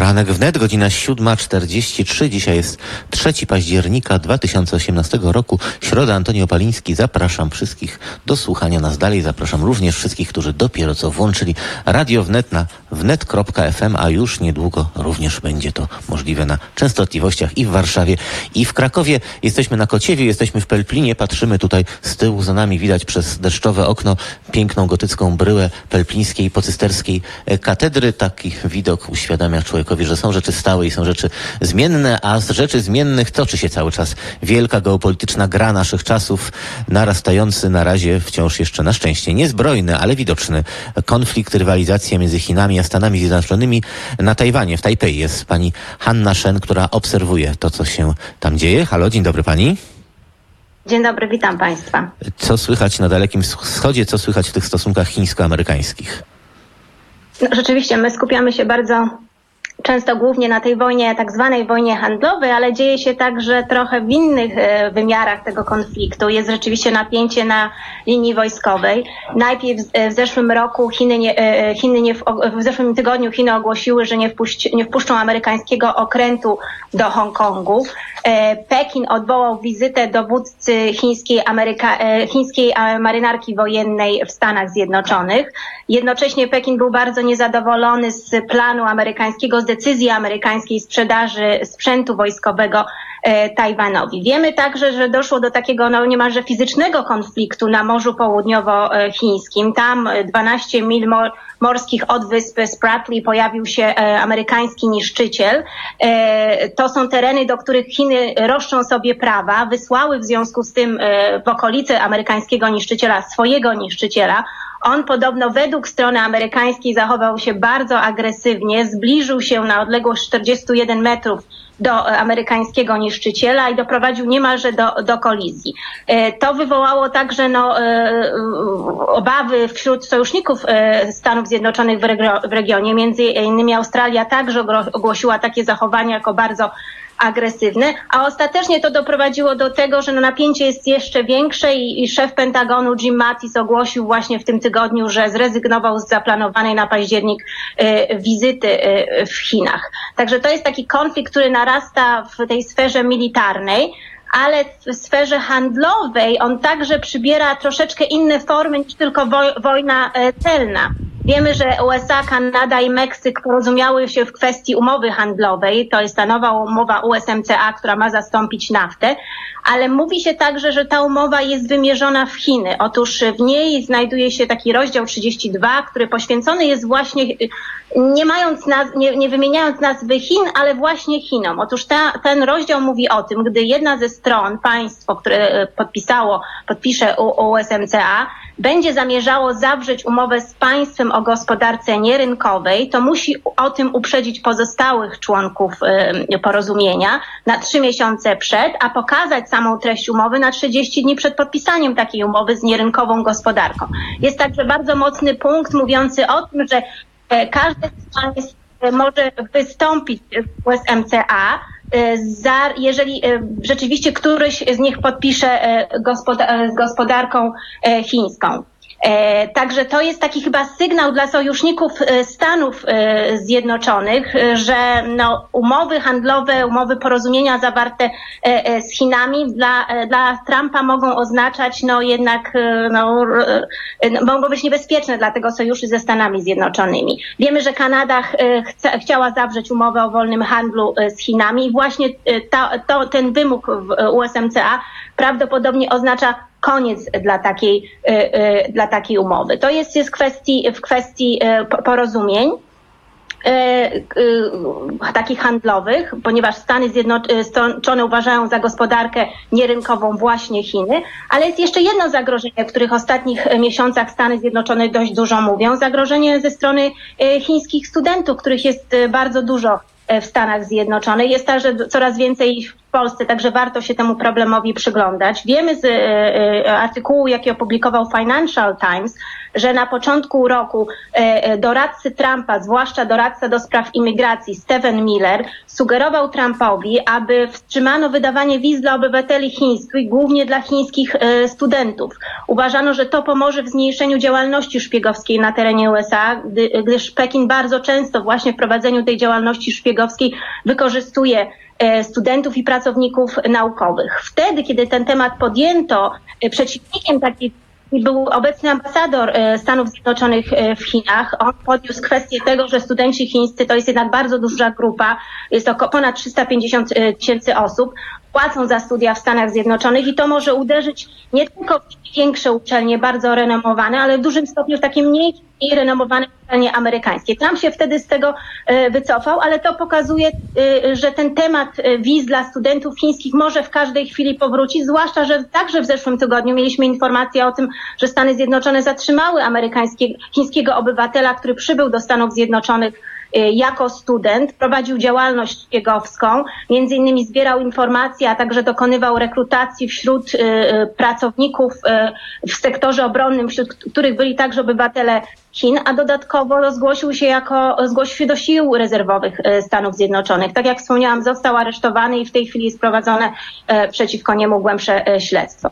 Poranek wnet, godzina 7:43. Dzisiaj jest 3 października 2018 roku. Środa, Antoni Opaliński. Zapraszam wszystkich do słuchania nas dalej. Zapraszam również wszystkich, którzy dopiero co włączyli Radio Wnet na wnet.fm, a już niedługo również będzie to możliwe na częstotliwościach i w Warszawie, i w Krakowie. Jesteśmy na Kociewiu, jesteśmy w Pelplinie. Patrzymy tutaj z tyłu, za nami widać przez deszczowe okno piękną gotycką bryłę pelplińskiej pocysterskiej katedry. Taki widok uświadamia człowiekowi, że są rzeczy stałe i są rzeczy zmienne, a z rzeczy zmiennych toczy się cały czas wielka geopolityczna gra naszych czasów, narastający na razie wciąż jeszcze na szczęście niezbrojny, ale widoczny konflikt, rywalizacja między Chinami a Stanami Zjednoczonymi na Tajwanie. W Tajpej jest pani Hanna Shen, która obserwuje to, co się tam dzieje. Halo, dzień dobry pani. Dzień dobry, witam państwa. Co słychać na Dalekim Wschodzie, co słychać w tych stosunkach chińsko-amerykańskich? No, rzeczywiście my skupiamy się bardzo często głównie na tej wojnie, tak zwanej wojnie handlowej, ale dzieje się także trochę w innych wymiarach tego konfliktu. Jest rzeczywiście napięcie na linii wojskowej. Najpierw w zeszłym roku w zeszłym tygodniu Chiny ogłosiły, że nie wpuszczą amerykańskiego okrętu do Hongkongu. Pekin odwołał wizytę dowódcy chińskiej marynarki wojennej w Stanach Zjednoczonych. Jednocześnie Pekin był bardzo niezadowolony z planu amerykańskiego, z decyzji amerykańskiej sprzedaży sprzętu wojskowego Tajwanowi. Wiemy także, że doszło do takiego niemalże fizycznego konfliktu na Morzu Południowochińskim. Tam 12 mil morskich od wyspy Spratly pojawił się amerykański niszczyciel. To są tereny, do których Chiny roszczą sobie prawa. Wysłały w związku z tym w okolice amerykańskiego niszczyciela swojego niszczyciela. On podobno według strony amerykańskiej zachował się bardzo agresywnie, zbliżył się na odległość 41 metrów do amerykańskiego niszczyciela i doprowadził niemalże do kolizji. To wywołało także obawy wśród sojuszników Stanów Zjednoczonych w regionie. Między innymi Australia także ogłosiła takie zachowania jako bardzo agresywne, a ostatecznie to doprowadziło do tego, że napięcie jest jeszcze większe i szef Pentagonu Jim Mattis ogłosił właśnie w tym tygodniu, że zrezygnował z zaplanowanej na październik wizyty w Chinach. Także to jest taki konflikt, który narasta w tej sferze militarnej, ale w sferze handlowej on także przybiera troszeczkę inne formy niż tylko wojna celna. Wiemy, że USA, Kanada i Meksyk porozumiały się w kwestii umowy handlowej. To jest ta nowa umowa USMCA, która ma zastąpić NAFTę, ale mówi się także, że ta umowa jest wymierzona w Chiny. Otóż w niej znajduje się taki rozdział 32, który poświęcony jest właśnie, nie wymieniając nazwy Chin, ale właśnie Chinom. Otóż ten rozdział mówi o tym, gdy jedna ze stron, państwo, które podpisze USMCA, będzie zamierzało zawrzeć umowę z państwem o gospodarce nierynkowej, to musi o tym uprzedzić pozostałych członków porozumienia na 3 miesiące przed, a pokazać samą treść umowy na 30 dni przed podpisaniem takiej umowy z nierynkową gospodarką. Jest także bardzo mocny punkt mówiący o tym, że każdy z państw może wystąpić w USMCA, jeżeli rzeczywiście któryś z nich podpisze z gospodarką chińską. Także to jest taki chyba sygnał dla sojuszników Stanów Zjednoczonych, że umowy handlowe, umowy porozumienia zawarte z Chinami dla Trumpa mogą oznaczać mogą być niebezpieczne dla tego sojuszu ze Stanami Zjednoczonymi. Wiemy, że Kanada chciała zawrzeć umowę o wolnym handlu z Chinami i właśnie ten wymóg w USMCA prawdopodobnie oznacza koniec dla takiej umowy. To jest w kwestii porozumień takich handlowych, ponieważ Stany Zjednoczone uważają za gospodarkę nierynkową właśnie Chiny, ale jest jeszcze jedno zagrożenie, o których w ostatnich miesiącach Stany Zjednoczone dość dużo mówią. Zagrożenie ze strony chińskich studentów, których jest bardzo dużo w Stanach Zjednoczonych. Jest także coraz więcej w Polsce, także warto się temu problemowi przyglądać. Wiemy z artykułu, jaki opublikował Financial Times, że na początku roku doradcy Trumpa, zwłaszcza doradca do spraw imigracji Stephen Miller, sugerował Trumpowi, aby wstrzymano wydawanie wiz dla obywateli chińskich, głównie dla chińskich studentów. Uważano, że to pomoże w zmniejszeniu działalności szpiegowskiej na terenie USA, gdyż Pekin bardzo często właśnie w prowadzeniu tej działalności szpiegowskiej wykorzystuje studentów i pracowników naukowych. Wtedy, kiedy ten temat podjęto, przeciwnikiem takiej był obecny ambasador Stanów Zjednoczonych w Chinach. On podniósł kwestię tego, że studenci chińscy to jest jednak bardzo duża grupa, jest to ponad 350 tysięcy osób, płacą za studia w Stanach Zjednoczonych i to może uderzyć nie tylko w większe uczelnie, bardzo renomowane, ale w dużym stopniu w takie mniej renomowane uczelnie amerykańskie. Trump się wtedy z tego wycofał, ale to pokazuje, że ten temat wiz dla studentów chińskich może w każdej chwili powrócić, zwłaszcza, że także w zeszłym tygodniu mieliśmy informację o tym, że Stany Zjednoczone zatrzymały chińskiego obywatela, który przybył do Stanów Zjednoczonych jako student, prowadził działalność szpiegowską, między innymi zbierał informacje, a także dokonywał rekrutacji wśród pracowników w sektorze obronnym, wśród których byli także obywatele Chin, a dodatkowo zgłosił się do sił rezerwowych Stanów Zjednoczonych. Tak jak wspomniałam, został aresztowany i w tej chwili jest prowadzone przeciwko niemu głębsze śledztwo.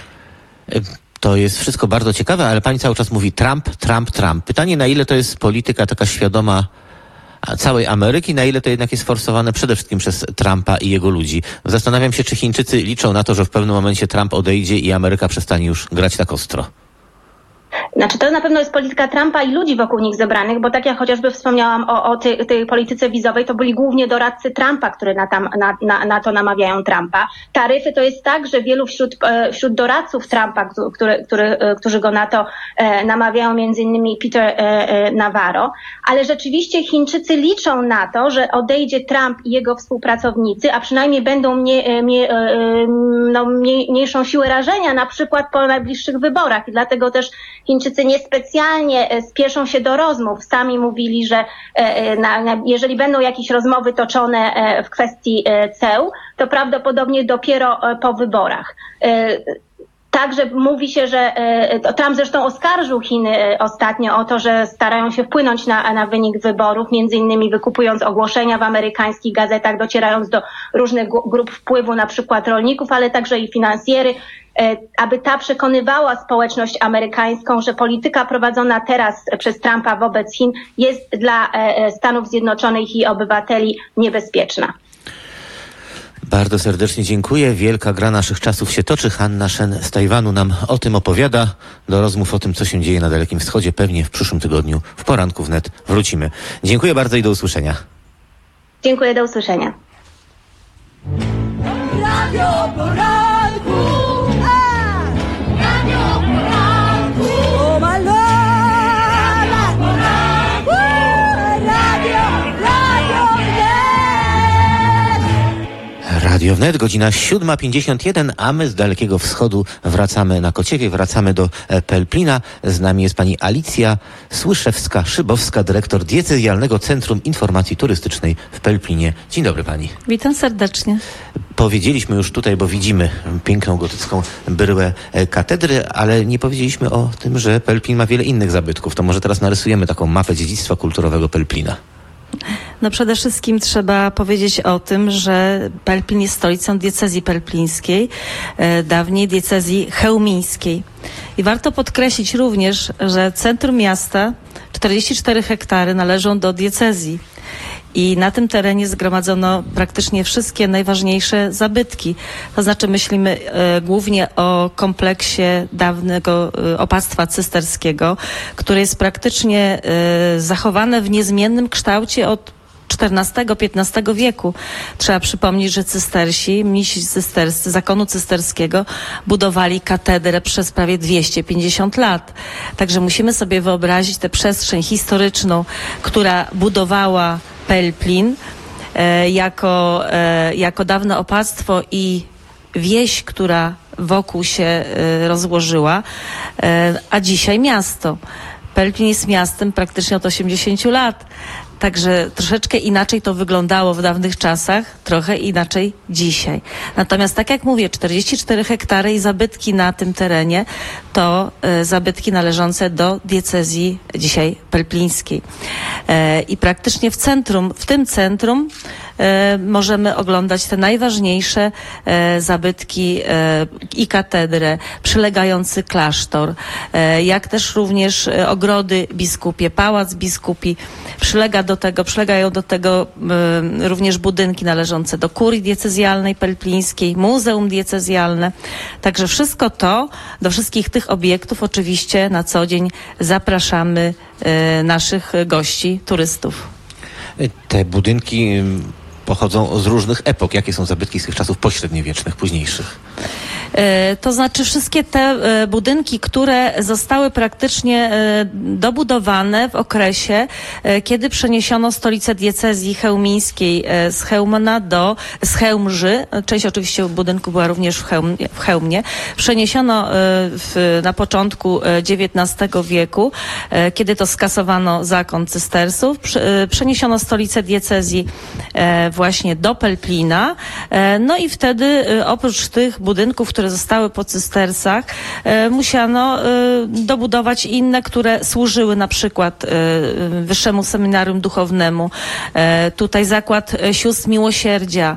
To jest wszystko bardzo ciekawe, ale pani cały czas mówi Trump, Trump, Trump. Pytanie, na ile to jest polityka taka świadoma całej Ameryki, na ile to jednak jest forsowane przede wszystkim przez Trumpa i jego ludzi. Zastanawiam się, czy Chińczycy liczą na to, że w pewnym momencie Trump odejdzie i Ameryka przestanie już grać tak ostro. Znaczy to na pewno jest polityka Trumpa i ludzi wokół nich zebranych, bo tak jak chociażby wspomniałam o tej polityce wizowej, to byli głównie doradcy Trumpa, które na to namawiają Trumpa. Taryfy to jest tak, że wielu wśród doradców Trumpa, którzy go na to namawiają, między innymi Peter Navarro, ale rzeczywiście Chińczycy liczą na to, że odejdzie Trump i jego współpracownicy, a przynajmniej będą mniejszą siłę rażenia, na przykład po najbliższych wyborach i dlatego też Chińczycy niespecjalnie spieszą się do rozmów. Sami mówili, że jeżeli będą jakieś rozmowy toczone w kwestii ceł, to prawdopodobnie dopiero po wyborach. Także mówi się, że Trump zresztą oskarżył Chiny ostatnio o to, że starają się wpłynąć na wynik wyborów, między innymi wykupując ogłoszenia w amerykańskich gazetach, docierając do różnych grup wpływu, na przykład rolników, ale także i finansjery, aby ta przekonywała społeczność amerykańską, że polityka prowadzona teraz przez Trumpa wobec Chin jest dla Stanów Zjednoczonych i obywateli niebezpieczna. Bardzo serdecznie dziękuję. Wielka gra naszych czasów się toczy. Hanna Shen z Tajwanu nam o tym opowiada. Do rozmów o tym, co się dzieje na Dalekim Wschodzie, pewnie w przyszłym tygodniu w Poranku Wnet wrócimy. Dziękuję bardzo i do usłyszenia. Dziękuję, do usłyszenia. Radio Poranku. Radio Poranku. Oh my Lord. Radio Wnet, godzina 7:51, a my z Dalekiego Wschodu wracamy na Kociewie, wracamy do Pelplina. Z nami jest pani Alicja Słyszewska-Szybowska, dyrektor Diecezjalnego Centrum Informacji Turystycznej w Pelplinie. Dzień dobry pani. Witam serdecznie. Powiedzieliśmy już tutaj, bo widzimy piękną gotycką bryłę katedry, ale nie powiedzieliśmy o tym, że Pelplin ma wiele innych zabytków. To może teraz narysujemy taką mapę dziedzictwa kulturowego Pelplina. No przede wszystkim trzeba powiedzieć o tym, że Pelplin jest stolicą diecezji pelplińskiej, dawniej diecezji chełmińskiej. I warto podkreślić również, że centrum miasta, 44 hektary, należą do diecezji. I na tym terenie zgromadzono praktycznie wszystkie najważniejsze zabytki. To znaczy myślimy głównie o kompleksie dawnego opactwa cysterskiego, które jest praktycznie zachowane w niezmiennym kształcie od XIV-XV wieku. Trzeba przypomnieć, że cystersi, mnisi cysterscy, zakonu cysterskiego budowali katedrę przez prawie 250 lat. Także musimy sobie wyobrazić tę przestrzeń historyczną, która budowała Pelplin jako dawne opactwo i wieś, która wokół się rozłożyła, a dzisiaj miasto. Pelplin jest miastem praktycznie od 80 lat. Także troszeczkę inaczej to wyglądało w dawnych czasach, trochę inaczej dzisiaj. Natomiast tak jak mówię, 44 hektary i zabytki na tym terenie to zabytki należące do diecezji dzisiaj pelplińskiej. I praktycznie w tym centrum możemy oglądać te najważniejsze zabytki i katedrę, przylegający klasztor, jak też również ogrody biskupie, pałac biskupi. Przylegają do tego również budynki należące do kurii diecezjalnej pelplińskiej, muzeum diecezjalne. Także wszystko to, do wszystkich tych obiektów oczywiście na co dzień zapraszamy naszych gości, turystów. Te budynki pochodzą z różnych epok. Jakie są zabytki z tych czasów pośredniowiecznych, późniejszych? To znaczy wszystkie te budynki, które zostały praktycznie dobudowane w okresie, kiedy przeniesiono stolicę diecezji chełmińskiej z Chełmży, część oczywiście budynku była również w Chełmie, przeniesiono na początku XIX wieku, kiedy to skasowano zakon cystersów, przeniesiono stolicę diecezji właśnie do Pelplina, no i wtedy oprócz tych budynków, które zostały po cystersach, musiano dobudować inne, które służyły na przykład Wyższemu Seminarium Duchownemu. Tutaj Zakład Sióstr Miłosierdzia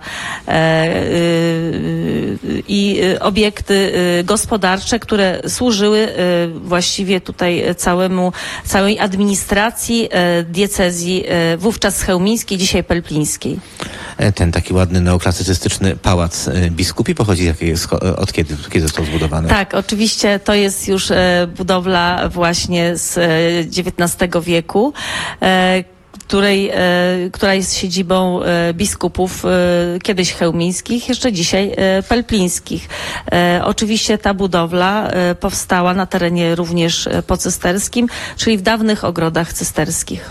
i obiekty gospodarcze, które służyły właściwie tutaj całej administracji diecezji wówczas chełmińskiej, dzisiaj pelplińskiej. Ten taki ładny neoklasycystyczny pałac biskupi pochodzi od kiedy został zbudowany? Tak, oczywiście to jest już budowla właśnie z XIX wieku, która jest siedzibą biskupów kiedyś chełmińskich, jeszcze dzisiaj pelplińskich. Oczywiście ta budowla powstała na terenie również pocysterskim, czyli w dawnych ogrodach cysterskich.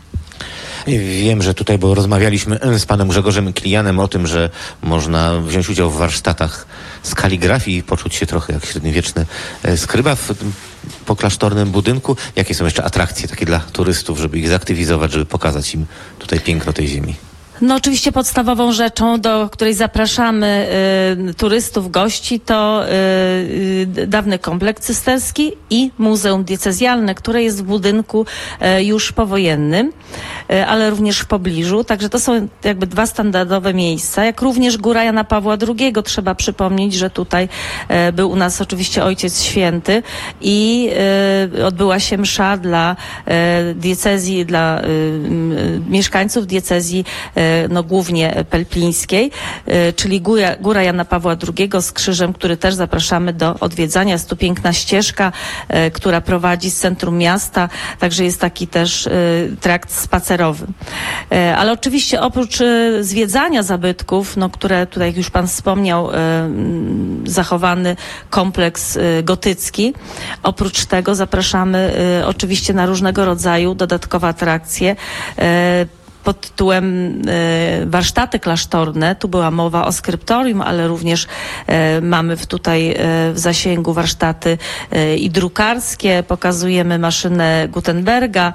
Wiem, że tutaj, bo rozmawialiśmy z panem Grzegorzem Kilianem o tym, że można wziąć udział w warsztatach z kaligrafii i poczuć się trochę jak średniowieczny skryba w tym poklasztornym budynku. Jakie są jeszcze atrakcje takie dla turystów, żeby ich zaktywizować, żeby pokazać im tutaj piękno tej ziemi? No oczywiście podstawową rzeczą, do której zapraszamy turystów, gości, to dawny kompleks cysterski i Muzeum Diecezjalne, które jest w budynku już powojennym, ale również w pobliżu. Także to są jakby dwa standardowe miejsca, jak również Góra Jana Pawła II. Trzeba przypomnieć, że tutaj był u nas oczywiście Ojciec Święty i odbyła się msza dla diecezji, dla mieszkańców diecezji no głównie pelplińskiej, czyli Góra Jana Pawła II z krzyżem, który też zapraszamy do odwiedzania. Jest tu piękna ścieżka, która prowadzi z centrum miasta, także jest taki też trakt spacerowy. Ale oczywiście oprócz zwiedzania zabytków, no, które tutaj jak już pan wspomniał, zachowany kompleks gotycki, oprócz tego zapraszamy oczywiście na różnego rodzaju dodatkowe atrakcje, pod tytułem warsztaty klasztorne. Tu była mowa o skryptorium, ale również mamy tutaj w zasięgu warsztaty i drukarskie. Pokazujemy maszynę Gutenberga.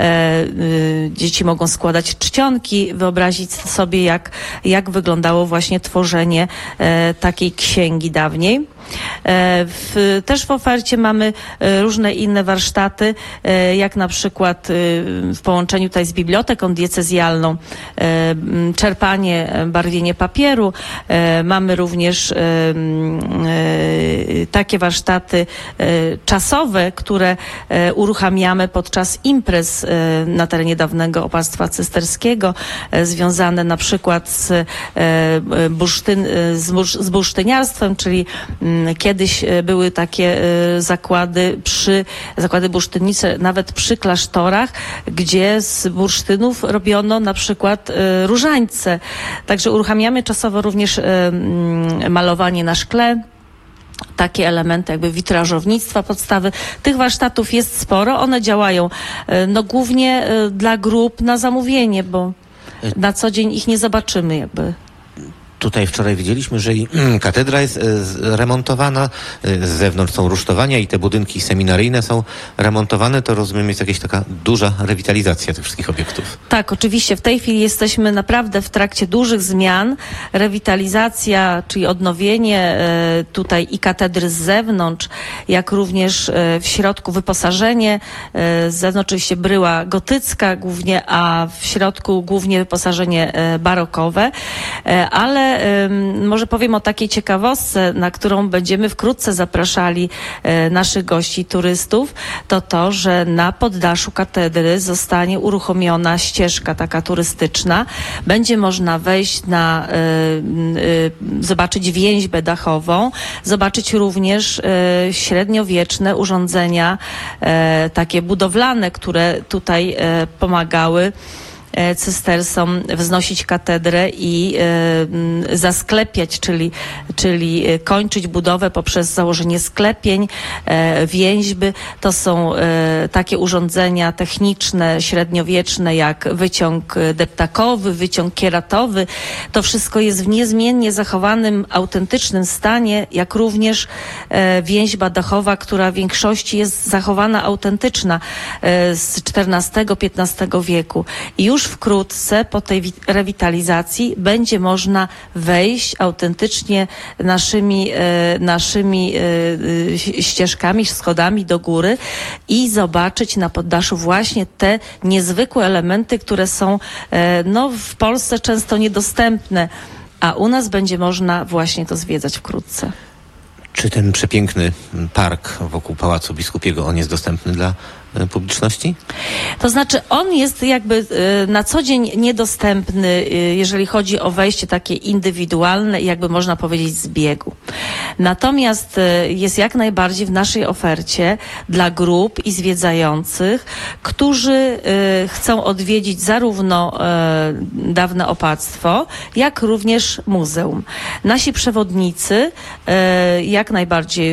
Dzieci mogą składać czcionki, wyobrazić sobie, jak wyglądało właśnie tworzenie takiej księgi dawniej. Też w ofercie mamy różne inne warsztaty, jak na przykład w połączeniu tutaj z biblioteką diecezjalną, czerpanie, barwienie papieru. Mamy również takie warsztaty czasowe, które uruchamiamy podczas imprez na terenie dawnego opactwa cysterskiego, związane na przykład z bursztyniarstwem, czyli kiedyś były takie zakłady bursztynnicze nawet przy klasztorach, gdzie z bursztynów robiono na przykład różańce. Także uruchamiamy czasowo również malowanie na szkle. Takie elementy jakby witrażownictwa, podstawy. Tych warsztatów jest sporo. One działają no głównie dla grup na zamówienie, bo na co dzień ich nie zobaczymy jakby. Tutaj wczoraj widzieliśmy, że i katedra jest remontowana, z zewnątrz są rusztowania i te budynki seminaryjne są remontowane. To rozumiem jest jakaś taka duża rewitalizacja tych wszystkich obiektów. Tak, oczywiście. W tej chwili jesteśmy naprawdę w trakcie dużych zmian. Rewitalizacja, czyli odnowienie tutaj i katedry z zewnątrz, jak również w środku wyposażenie. Z zewnątrz oczywiście bryła gotycka głównie, a w środku głównie wyposażenie barokowe. Ale może powiem o takiej ciekawostce, na którą będziemy wkrótce zapraszali naszych gości, turystów, to, że na poddaszu katedry zostanie uruchomiona ścieżka taka turystyczna. Będzie można wejść zobaczyć więźbę dachową, zobaczyć również średniowieczne urządzenia takie budowlane, które tutaj pomagały cystersom wznosić katedrę i zasklepiać, czyli kończyć budowę poprzez założenie sklepień, więźby. To są takie urządzenia techniczne, średniowieczne, jak wyciąg deptakowy, wyciąg kieratowy. To wszystko jest w niezmiennie zachowanym, autentycznym stanie, jak również więźba dachowa, która w większości jest zachowana autentyczna z XIV-XV wieku. I już wkrótce po tej rewitalizacji będzie można wejść autentycznie naszymi ścieżkami, schodami do góry i zobaczyć na poddaszu właśnie te niezwykłe elementy, które są w Polsce często niedostępne, a u nas będzie można właśnie to zwiedzać wkrótce. Czy ten przepiękny park wokół Pałacu Biskupiego, on jest dostępny dla publiczności? To znaczy on jest jakby na co dzień niedostępny, jeżeli chodzi o wejście takie indywidualne i jakby można powiedzieć z biegu. Natomiast jest jak najbardziej w naszej ofercie dla grup i zwiedzających, którzy chcą odwiedzić zarówno dawne opactwo, jak również muzeum. Nasi przewodnicy jak najbardziej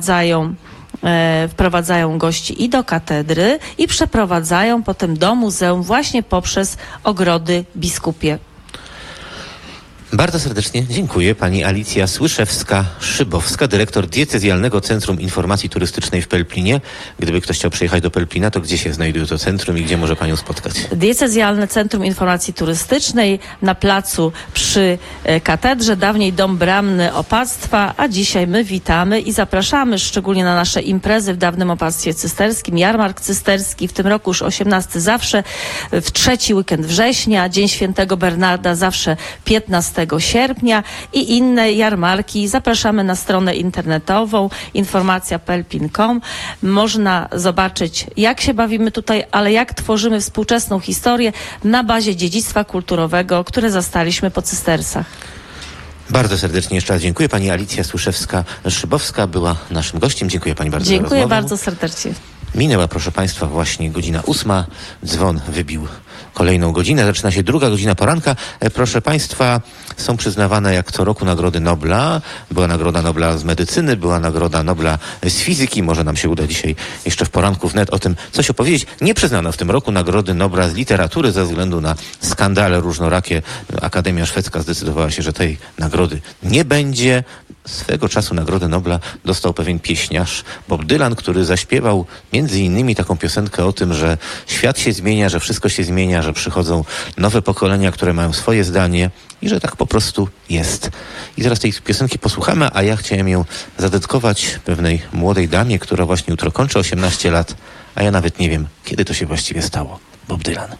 wprowadzają gości i do katedry i przeprowadzają potem do muzeum właśnie poprzez ogrody biskupie. Bardzo serdecznie dziękuję. Pani Alicja Słyszewska-Szybowska, dyrektor Diecezjalnego Centrum Informacji Turystycznej w Pelplinie. Gdyby ktoś chciał przyjechać do Pelplina, to gdzie się znajduje to centrum i gdzie może panią spotkać? Diecezjalne Centrum Informacji Turystycznej na placu przy katedrze, dawniej Dom Bramny Opactwa, a dzisiaj my witamy i zapraszamy szczególnie na nasze imprezy w dawnym opactwie cysterskim, jarmark cysterski, w tym roku już 18 zawsze, w trzeci weekend września, Dzień Świętego Bernarda zawsze 15 sierpnia i inne jarmarki. Zapraszamy na stronę internetową informacja.pelplin.com. Można zobaczyć, jak się bawimy tutaj, ale jak tworzymy współczesną historię na bazie dziedzictwa kulturowego, które zastaliśmy po cystersach. Bardzo serdecznie jeszcze raz dziękuję. Pani Alicja Słyszewska-Szybowska była naszym gościem. Dziękuję pani bardzo za rozmowę. Dziękuję bardzo serdecznie. Minęła, proszę państwa, właśnie godzina 8. Dzwon wybił kolejną godzinę. Zaczyna się druga godzina poranka. Proszę państwa, są przyznawane jak co roku Nagrody Nobla. Była Nagroda Nobla z medycyny, była Nagroda Nobla z fizyki. Może nam się uda dzisiaj jeszcze w poranku wnet o tym coś opowiedzieć. Nie przyznano w tym roku Nagrody Nobla z literatury ze względu na skandale różnorakie. Akademia Szwedzka zdecydowała się, że tej nagrody nie będzie. Swego czasu Nagrodę Nobla dostał pewien pieśniarz Bob Dylan, który zaśpiewał między innymi taką piosenkę o tym, że świat się zmienia, że wszystko się zmienia, że przychodzą nowe pokolenia, które mają swoje zdanie i że tak po prostu jest. I zaraz tej piosenki posłuchamy, a ja chciałem ją zadedykować pewnej młodej damie, która właśnie jutro kończy 18 lat, a ja nawet nie wiem, kiedy to się właściwie stało. Bob Dylan.